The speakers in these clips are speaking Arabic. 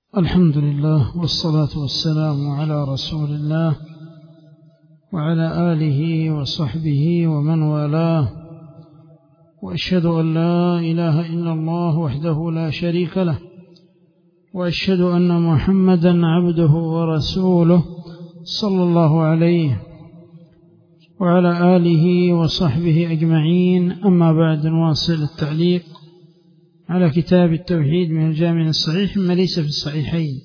الحمد لله والصلاة والسلام على رسول الله وعلى آله وصحبه ومن والاه، وأشهد أن لا إله إلا الله وحده لا شريك له، وأشهد أن محمدا عبده ورسوله صلى الله عليه وعلى آله وصحبه أجمعين. أما بعد، نواصل التعليق على كتاب التوحيد من الجامع الصحيح ما ليس في الصحيحين.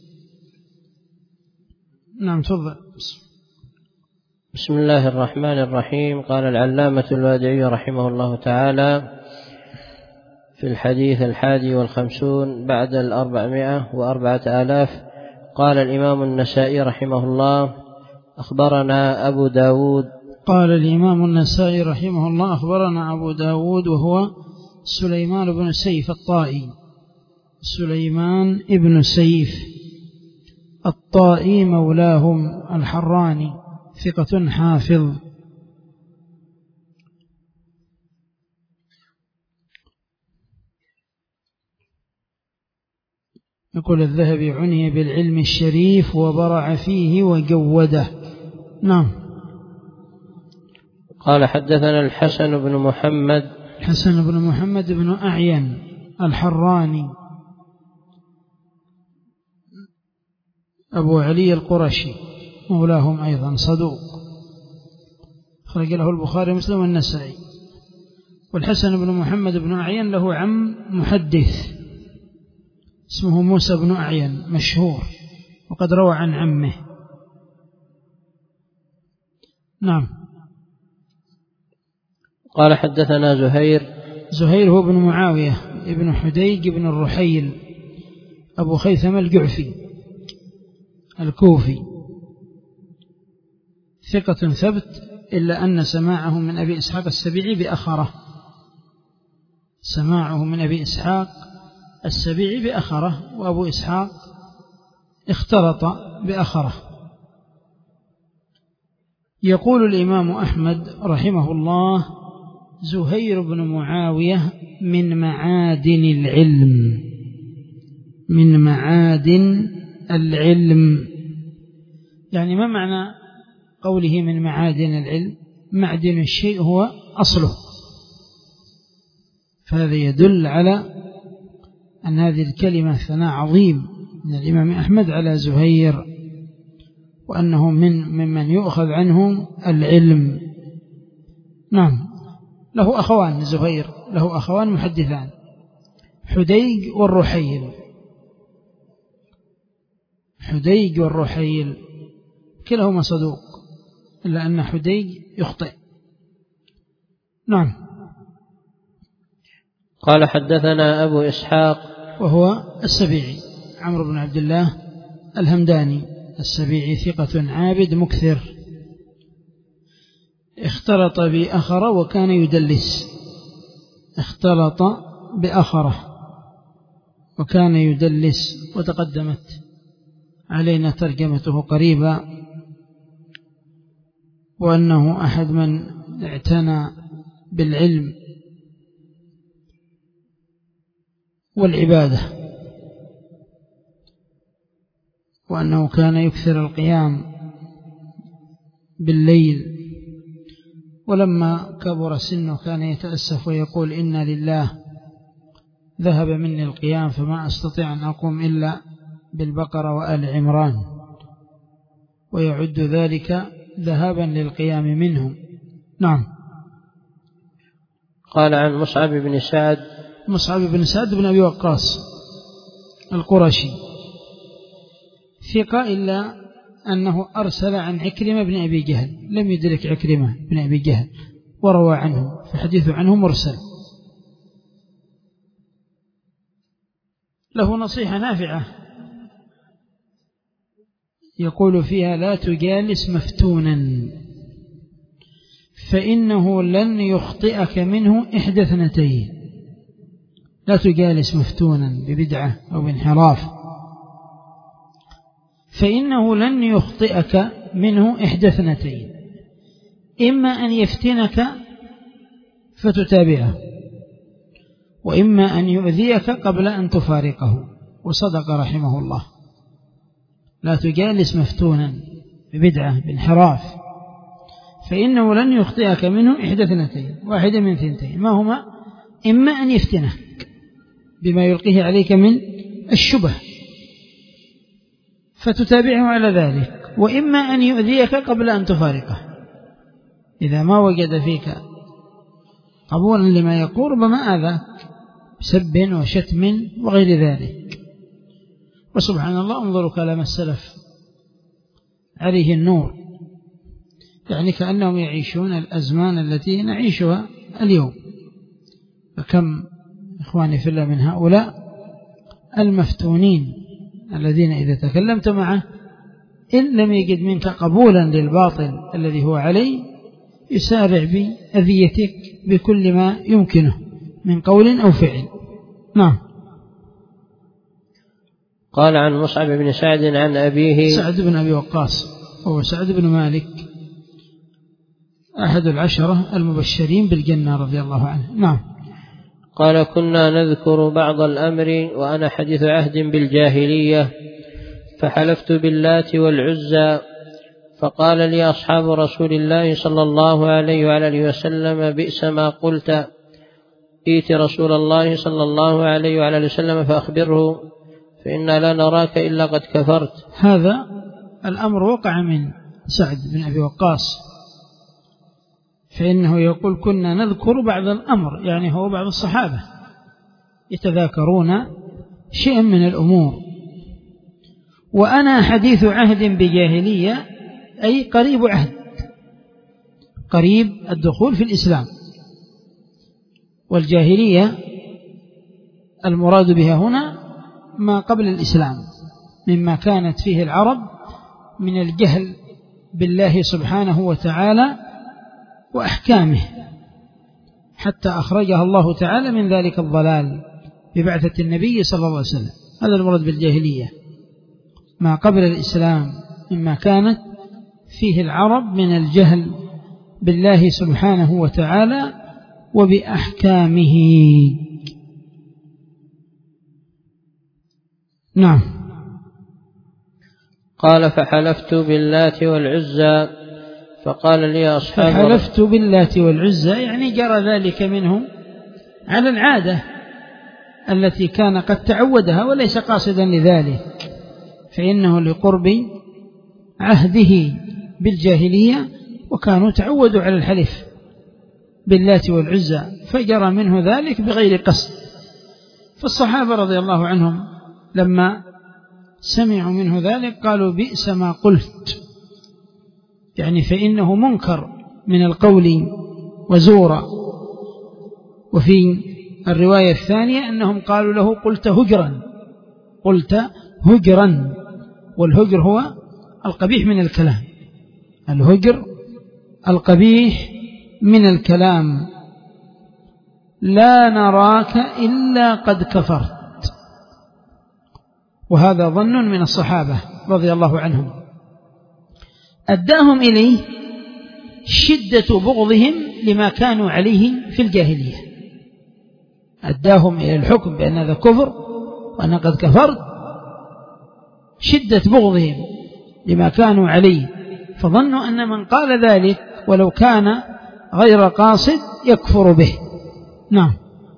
نعم، تفضل. بسم الله الرحمن الرحيم. قال العلامة الوادعي رحمه الله تعالى في الحديث 51 بعد 404,000، قال الإمام النسائي رحمه الله: أخبرنا أبو داود. قال الإمام النسائي رحمه الله: أخبرنا أبو داود، وهو سليمان بن سيف الطائي، سليمان بن سيف الطائي مولاهم الحراني، ثقة حافظ. يقول الذهبي: عني بالعلم الشريف وبرع فيه وجوده. نعم. قال: حدثنا الحسن بن محمد بن أعين الحراني أبو علي القرشي، مولاهم أيضا، صدوق، خرج له البخاري ومسلم والنسائي. والحسن بن محمد بن أعين له عم محدث اسمه موسى بن أعين، مشهور، وقد روى عن عمه. نعم. قال: حدثنا زهير هو بن معاوية ابن حديج بن الرحيل أبو خيثم الجعفي الكوفي، ثقة ثبت، إلا أن سماعه من أبي إسحاق السبيعي بأخره، سماعه من أبي إسحاق السبيعي بأخره، وأبو إسحاق اختلط بأخره. يقول الإمام أحمد رحمه الله: زهير بن معاوية من معادن العلم، من معادن العلم. يعني ما معنى قوله من معادن العلم؟ معدن الشيء هو أصله، فهذا يدل على أن هذه الكلمة ثناء عظيم من الإمام أحمد على زهير، وأنه ممن يؤخذ عنهم العلم. نعم. له أخوان، زهير له أخوان محدثان، حديج والرحيل، حديج والرحيل كلاهما صدوق، إلا أن حديج يخطئ. نعم. قال: حدثنا أبو إسحاق، وهو السبيعي عمرو بن عبد الله الهمداني السبيعي، ثقة عابد مكثر، اختلط بأخره وكان يدلس، اختلط بأخره وكان يدلس، وتقدمت علينا ترجمته قريبا، وأنه أحد من اعتنى بالعلم والعبادة، وأنه كان يكثر القيام بالليل، ولما كبر سنه كان يتأسف ويقول: إن لله ذهب مني القيام فما أستطيع أن أقوم إلا بالبقرة وآل عمران، ويعد ذلك ذهابا للقيام منهم. نعم. قال: عن مصعب بن سعد بن أبي وقاص القرشي، ثقة، إلا أنه أرسل عن عكرمة بن أبي جهل، لم يدرك عكرمة بن أبي جهل وروى عنه، فحديث عنه مرسل. له نصيحة نافعة يقول فيها: لا تجالس مفتونا، فإنه لن يخطئك منه إحدى اثنتين. لا تجالس مفتونا ببدعة أو بانحراف، فإنه لن يخطئك منه إحدى اثنتين: إما أن يفتنك فتتابعه، وإما أن يؤذيك قبل أن تفارقه. وصدق رحمه الله. لا تجالس مفتونا ببدعة بانحراف، فإنه لن يخطئك منه إحدى اثنتين، واحدة من ثنتين، ما هما؟ إما أن يفتنك بما يلقيه عليك من الشبه فتتابعه على ذلك، وإما أن يؤذيك قبل أن تفارقه. إذا ما وجد فيك قبولا لما يقول ربما آذاك بسب وشتم وغير ذلك. وسبحان الله، انظروا كلام السلف عليه النور، يعني كأنهم يعيشون الأزمان التي نعيشها اليوم. فكم إخواني في الله من هؤلاء المفتونين الذين إذا تكلمت معه إن لم يجد منك قبولا للباطل الذي هو عليه يسارع بأذيتك بكل ما يمكنه من قول أو فعل. نعم. قال عن مصعب بن سعد عن أبيه سعد بن أبي وقاص، وهو سعد بن مالك أحد العشرة المبشرين بالجنة رضي الله عنه. نعم. قال كنا نذكر بعض الأمر وأنا حديث عهد بالجاهلية، فحلفت باللات والعزى، فقال لي أصحاب رسول الله صلى الله عليه وعلى وسلم بئس ما قلت، ائت رسول الله صلى الله عليه وعلى وسلم فأخبره فإنا لا نراك إلا قد كفرت. هذا الأمر وقع من سعد بن أبي وقاص، فإنه يقول كنا نذكر بعض الأمر، يعني هو بعض الصحابة يتذاكرون شيئا من الأمور، وأنا حديث عهد بجاهلية أي قريب عهد، قريب الدخول في الإسلام. والجاهلية المراد بها هنا ما قبل الإسلام مما كانت فيه العرب من الجهل بالله سبحانه وتعالى وأحكامه، حتى أخرجها الله تعالى من ذلك الضلال ببعثة النبي صلى الله عليه وسلم. هذا المراد بالجاهلية، ما قبل الإسلام مما كانت فيه العرب من الجهل بالله سبحانه وتعالى وبأحكامه. نعم. قال فحلفت باللات والعزى، فقال لي أصحاب فحلفت باللات والعزى يعني جرى ذلك منهم على العادة التي كان قد تعودها وليس قاصدا لذلك، فإنه لقرب عهده بالجاهلية وكانوا تعودوا على الحلف باللات والعزى، فجرى منه ذلك بغير قصد. فالصحابة رضي الله عنهم لما سمعوا منه ذلك قالوا بئس ما قلت، يعني فإنه منكر من القول وزورا. وفي الرواية الثانية أنهم قالوا له قلت هجرا، قلت هجرا، والهجر هو القبيح من الكلام، الهجر القبيح من الكلام. لا نراك إلا قد كفرت، وهذا ظن من الصحابة رضي الله عنهم أداهم إليه شدة بغضهم لما كانوا عليه في الجاهلية، أداهم إلى الحكم بأن هذا كفر وأن قد كفرت، شدة بغضهم لما كانوا عليه، فظنوا أن من قال ذلك ولو كان غير قاصد يكفر به. نعم.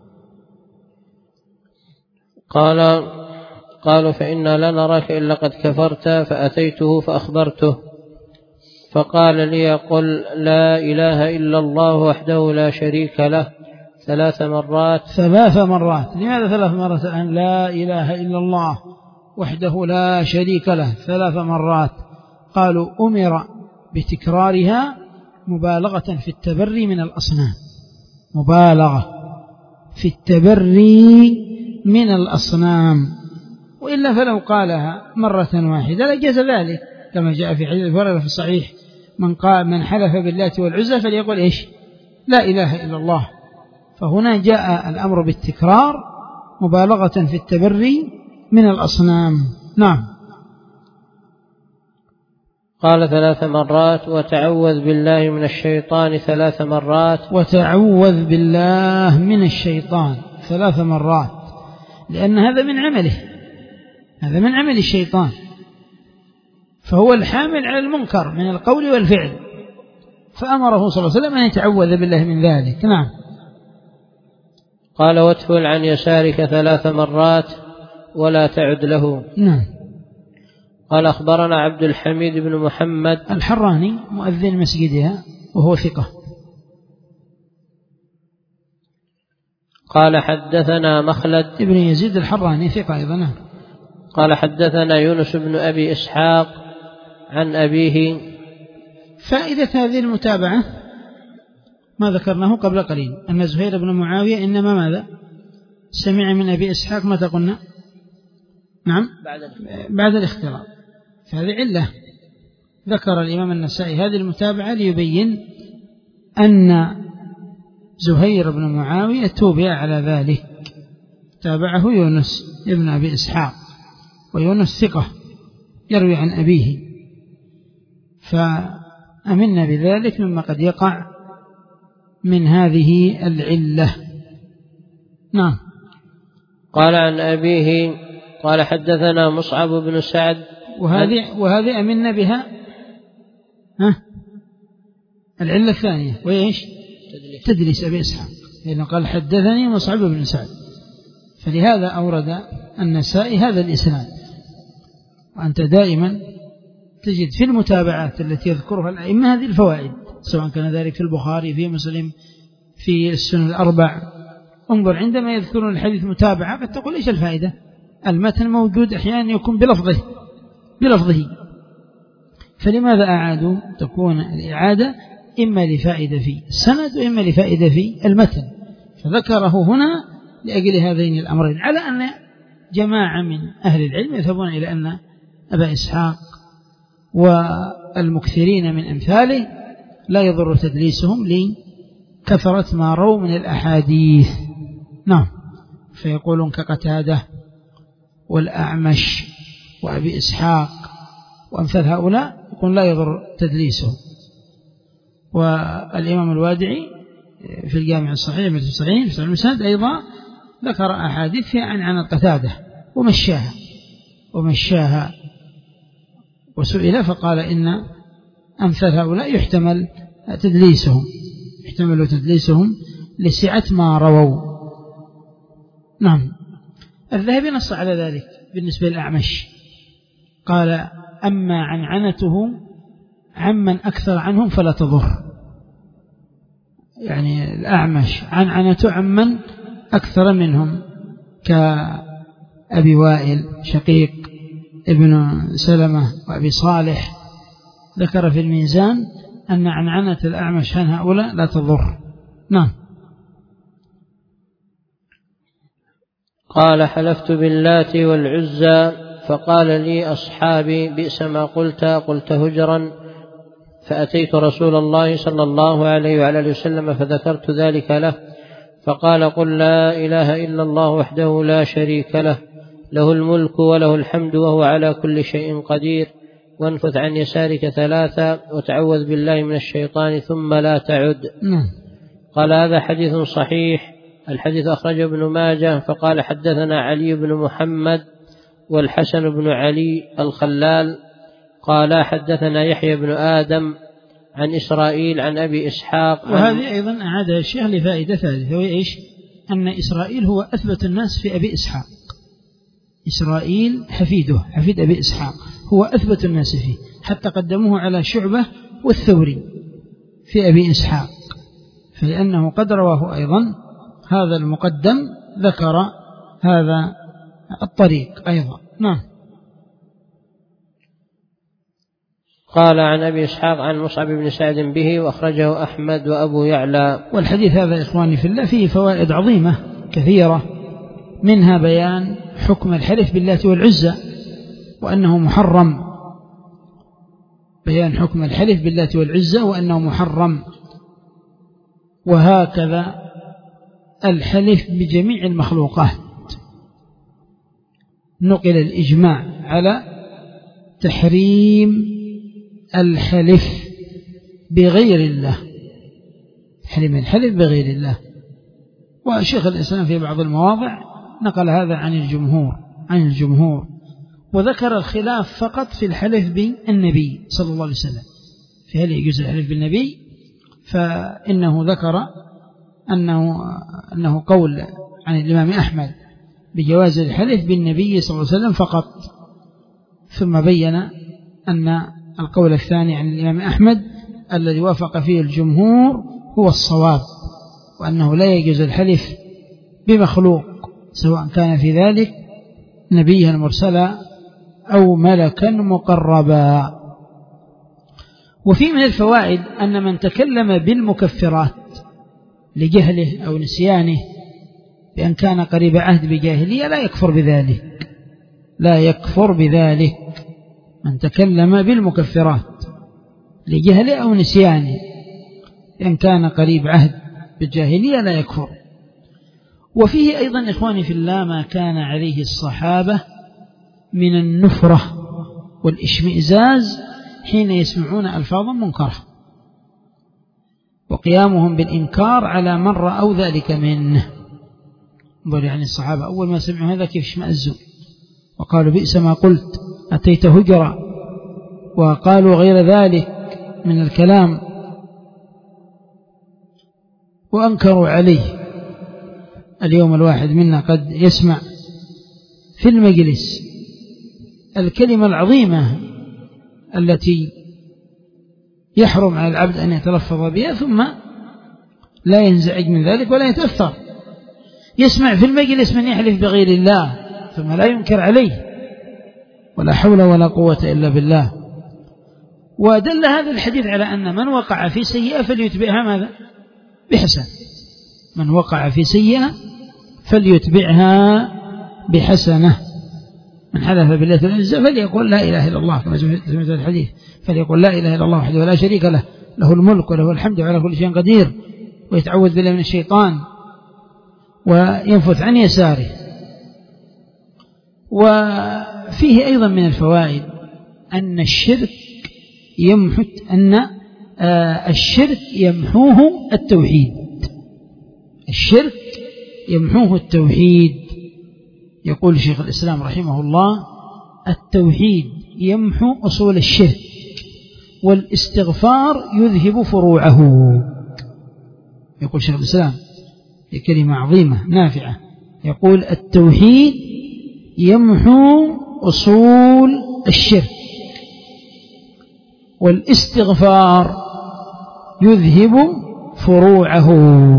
قالوا فإنا لا نراك إلا قد كفرت، فأتيته فأخبرته فقال لي قل لا إله إلا الله وحده لا شريك له 3 مرات. 3 مرات. لماذا 3 مرات الآن؟ لا إله إلا الله وحده لا شريك له 3 مرات. قالوا أمر بتكرارها مبالغة في التبري من الأصنام، مبالغة في التبري من الأصنام، وإلا فلو قالها مرة واحدة لجاز ذلك، كما جاء في حديث ورد في الصحيح من حلف باللات والعزى فليقول إيش؟ لا إله إلا الله. فهنا جاء الأمر بالتكرار مبالغة في التبري من الأصنام. نعم. قال 3 مرات وتعوذ بالله من الشيطان 3 مرات. وتعوذ بالله من الشيطان 3 مرات، لأن هذا من عمله، هذا من عمل الشيطان، فهو الحامل على المنكر من القول والفعل، فأمره صلى الله عليه وسلم أن يتعوذ بالله من ذلك. نعم. قال واتفل عن يسارك 3 مرات ولا تعد له. نعم. قال أخبرنا عبد الحميد بن محمد الحراني مؤذن مسجدها وهو ثقة. قال حدثنا مخلد ابن يزيد الحراني ثقة أيضا. قال حدثنا يونس بن أبي إسحاق عن أبيه. فائدة هذه المتابعة ما ذكرناه قبل قليل، أن زهير بن معاوية إنما ماذا سمع من أبي إسحاق متى قلنا؟ نعم بعد الاختلاط. فهذه علة ذكر الإمام النسائي هذه المتابعة ليبين أن زهير بن معاوية توبع على ذلك، تابعه يونس ابن أبي إسحاق، ويونس ثقة يروي عن أبيه، فأمنا بذلك مما قد يقع من هذه العلة. نعم. قال عن أبيه قال حدثنا مصعب بن سعد، وهذه أمنا بها العلة الثانية وإيش؟ تدليس أبي إسحاق، لأنه قال حدثني مصعب بن سعد، فلهذا أورد النسائي هذا الإسناد. وأنت دائما تجد في المتابعات التي يذكرها الأئمة هذه الفوائد، سواء كان ذلك في البخاري في مسلم في السنن الأربع. انظر عندما يذكرون الحديث متابعة قد تقول إيش الفائدة؟ المتن موجود أحيانا يكون بلفظه، فلماذا أعادوا؟ تكون الإعادة إما لفائدة في السند وإما لفائدة في المتن، فذكره هنا لأجل هذين الأمرين، على أن جماعة من أهل العلم يذهبون إلى أن أبا إسحاق والمكثرين من أمثاله لا يضر تدليسهم لكثرة ما رووا من الأحاديث. نعم. فيقولون كقتادة والأعمش وأبي إسحاق وأمثال هؤلاء يقول لا يضر تدليسهم. والإمام الوادعي في الجامع الصحيح في الصحيح في المسند أيضا ذكر أحاديث فيها عن القتادة ومشاها وسئل فقال إن أمثال هؤلاء يحتمل تدليسهم لسعة ما رووا. نعم. الذهبي نص على ذلك بالنسبة للأعمش، قال أما عنعنته عمن أكثر عنهم فلا تضر، يعني الأعمش عنعنته عمن أكثر منهم كأبي وائل شقيق ابن سلمة وأبي صالح، ذكر في الميزان أن عنعنة الأعمش عن هؤلاء لا تضر. نعم. قال حلفت باللات والعزى فقال لي أصحابي بئس ما قلت هجرا، فأتيت رسول الله صلى الله عليه وعلى وسلم فذكرت ذلك له، فقال قل لا إله إلا الله وحده لا شريك له، له الملك وله الحمد وهو على كل شيء قدير، وانفث عن يسارك 3 وتعوذ بالله من الشيطان ثم لا تعد. قال هذا حديث صحيح. الحديث أخرجه ابن ماجه. فقال حدثنا علي بن محمد والحسن بن علي الخلال قال حدثنا يحيى بن آدم عن إسرائيل عن أبي إسحاق. وهذه أيضا أعادها الشيخ لفائدة ثالثة، وهي إيش؟ أن إسرائيل هو أثبت الناس في أبي إسحاق. إسرائيل حفيد أبي إسحاق هو أثبت الناس فيه، حتى قدموه على شعبة والثوري في أبي إسحاق، فلأنه قد رواه أيضا هذا المقدم ذكر هذا الطريق أيضا. نعم. قال عن أبي إسحاق عن مصعب بن سعد به، وأخرجه أحمد وأبو يعلى. والحديث هذا إخواني في الله فيه فوائد عظيمة كثيرة، منها بيان حكم الحلف باللات والعزى وأنه محرم، بيان حكم الحلف باللات والعزى وأنه محرم، وهكذا الحلف بجميع المخلوقات. نقل الإجماع على تحريم الحلف بغير الله، الحلف بغير الله. وشيخ الإسلام في بعض المواضع نقل هذا عن الجمهور، وذكر الخلاف فقط في الحلف بالنبي صلى الله عليه وسلم، فهل يجوز الحلف بالنبي؟ فإنه ذكر أنه قول عن الإمام أحمد بجواز الحلف بالنبي صلى الله عليه وسلم فقط، ثم بين أن القول الثاني عن الإمام أحمد الذي وافق فيه الجمهور هو الصواب، وأنه لا يجوز الحلف بمخلوق سواء كان في ذلك نبيا مرسلا أو ملكا مقربا. وفي من الفوائد أن من تكلم بالمكفرات لجهله أو نسيانه بأن كان قريب عهد بجاهلية لا يكفر بذلك، لا يكفر بذلك. من تكلم بالمكفرات لجهله أو نسيانه بأن كان قريب عهد بالجاهلية لا يكفر. وفيه أيضا إخواني في الله ما كان عليه الصحابة من النفرة والإشمئزاز حين يسمعون ألفاظا منكرة، وقيامهم بالإنكار على من رأوا ذلك منه. انظر يعني الصحابة أول ما سمعوا هذا كيف اشمأزوا وقالوا بئس ما قلت أتيت هجرا، وقالوا غير ذلك من الكلام وأنكروا عليه. اليوم الواحد منا قد يسمع في المجلس الكلمة العظيمة التي يحرم على العبد أن يتلفظ بها ثم لا ينزعج من ذلك ولا يتأثر. يسمع في المجلس من يحلف بغير الله ثم لا ينكر عليه، ولا حول ولا قوة إلا بالله. ودل هذا الحديث على أن من وقع في سيئة فليتبعها ماذا؟ بحسن. من وقع في سيئة فليتبعها بحسنة. من حلف بالله العزة فليقول لا إله إلا الله، كما سمعت الحديث، فليقول لا إله إلا الله وحده ولا شريك له، له الملك وله الحمد وعلى كل شيء قدير، ويتعوذ بالله من الشيطان وينفث عن يساره. وفيه أيضا من الفوائد أن الشرك يمحوه التوحيد. الشرك يمحوه التوحيد. يقول شيخ الإسلام رحمه الله: التوحيد يمحو أصول الشرك، والاستغفار يذهب فروعه. يقول شيخ الإسلام في كلمة عظيمة نافعة، يقول: التوحيد يمحو أصول الشرك، والاستغفار يذهب فروعه.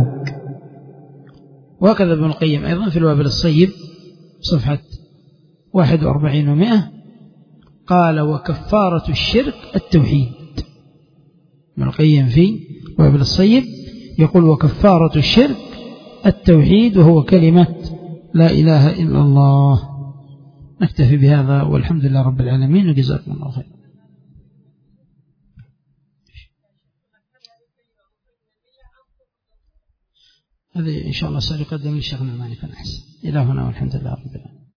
وهكذا ابن القيم أيضا في الوابل الصيب صفحة 41 و100 قال: وكفارة الشرك التوحيد. ابن القيم في الوابل الصيب يقول: وكفارة الشرك التوحيد، وهو كلمة لا إله إلا الله. نكتفي بهذا والحمد لله رب العالمين، وجزاكم الله خير. هذا إن شاء الله سيقدم للشيخ النعماني فنحس. إلى هنا والحمد لله رب العالمين.